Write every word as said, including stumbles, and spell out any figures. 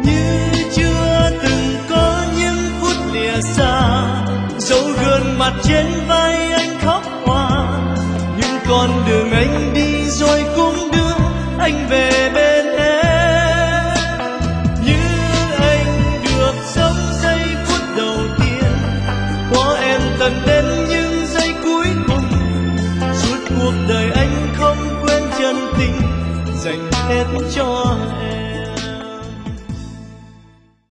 như chưa từng có những phút lìa xa, dấu gương mặt trên vai anh khóc hoa. Nhưng con đường anh đi rồi cũng đưa anh về bên em. Như anh được sống giây phút đầu tiên, có em tận đến những giây cuối cùng. Suốt cuộc đời anh không quên chân tình dành hết cho em.